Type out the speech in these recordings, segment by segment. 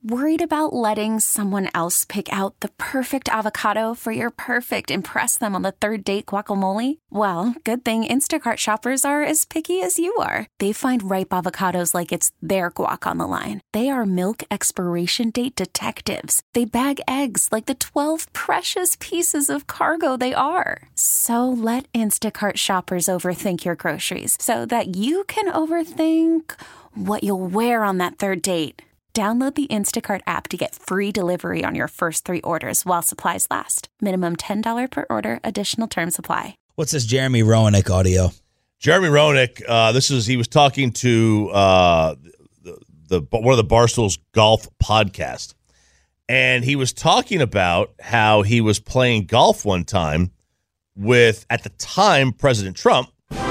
Worried about letting someone else pick out the perfect avocado for your perfect impress them on the third date guacamole? Well, good thing Instacart shoppers are as picky as you are. They find ripe avocados like it's their guac on the line. They are milk expiration date detectives. They bag eggs like the 12 precious pieces of cargo they are. So let Instacart shoppers overthink your groceries so that you can overthink what you'll wear on that third date. Download the Instacart app to get free delivery on your first 3 orders while supplies last. Minimum $10 per order. Additional terms apply. What's this Jeremy Roenick audio? Jeremy Roenick, he was talking to one of the Barstool's golf podcast. And he was talking about how he was playing golf one time with, at the time, President Trump.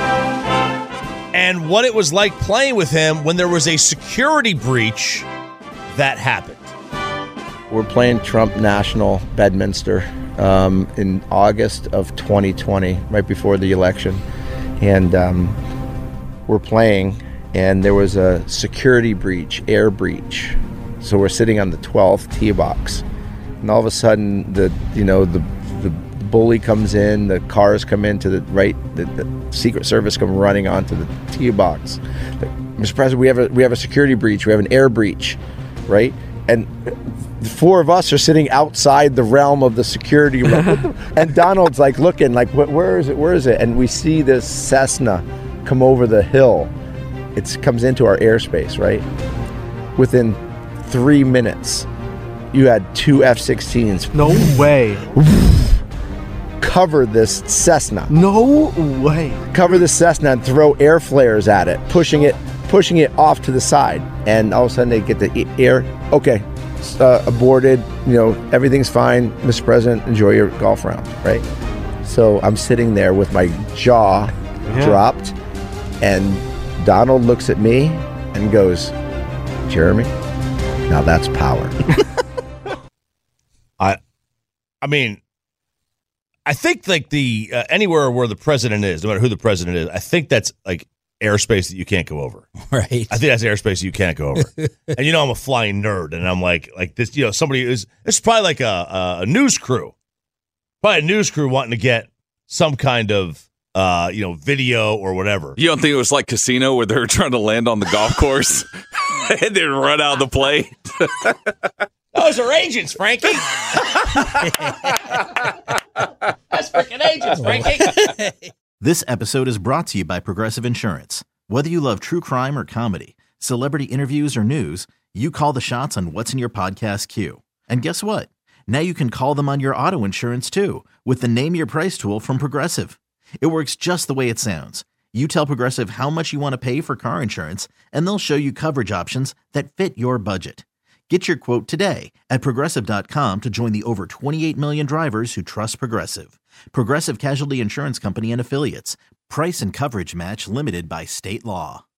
And what it was like playing with him when there was a security breach that happened. We're playing Trump National, Bedminster, in August of 2020, right before the election. And we're playing, and there was a security breach, air breach. So we're sitting on the 12th tee box. And all of a sudden, the bully comes in, the cars come into the right, the Secret Service come running onto the tee box. Mr. President, we have a security breach, we have an air breach. Right? And the 4 of us are sitting outside the realm of the security room. And Donald's like looking like, where is it? And we see this Cessna come over the hill. It comes into our airspace, right? Within 3 minutes, you had 2 F-16s. No way. Cover this Cessna. No way. Cover this Cessna and throw air flares at it, pushing it off to the side. And all of a sudden they get the air. Okay, aborted. Everything's fine. Mr. President, enjoy your golf round, right? So I'm sitting there with my jaw dropped, and Donald looks at me and goes, Jeremy, now that's power. I think like the anywhere where the president is, no matter who the president is, I think that's like airspace that you can't go over. Right. I think that's airspace you can't go over. And I'm a flying nerd, and I'm like this. Somebody is. It's probably like a news crew, probably a news crew wanting to get some kind of video or whatever. You don't think it was like Casino where they were trying to land on the golf course and then run out of the plane? Those are agents, Frankie. That's freaking agents, Frankie. This episode is brought to you by Progressive Insurance. Whether you love true crime or comedy, celebrity interviews or news, you call the shots on what's in your podcast queue. And guess what? Now you can call them on your auto insurance too with the Name Your Price tool from Progressive. It works just the way it sounds. You tell Progressive how much you want to pay for car insurance, and they'll show you coverage options that fit your budget. Get your quote today at Progressive.com to join the over 28 million drivers who trust Progressive. Progressive Casualty Insurance Company and Affiliates. Price and coverage match limited by state law.